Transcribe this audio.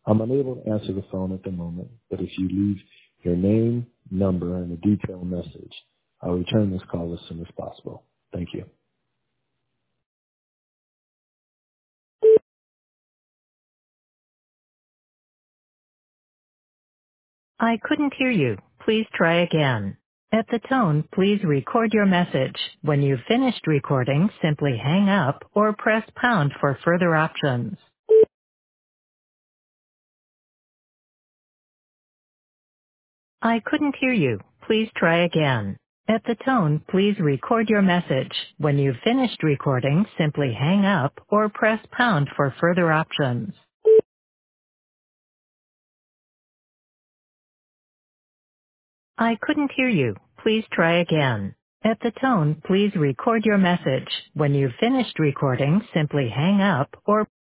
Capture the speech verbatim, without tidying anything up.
I'm unable to answer the phone at the moment, but if you leave your name, number, and a detailed message, I'll return this call as soon as possible. Thank you. I couldn't hear you. Please try again. At the tone, please record your message. When you've finished recording, simply hang up or press pound for further options. I couldn't hear you. Please try again. At the tone, please record your message. When you've finished recording, simply hang up or press pound for further options. I couldn't hear you. Please try again. At the tone, please record your message. When you've finished recording, simply hang up or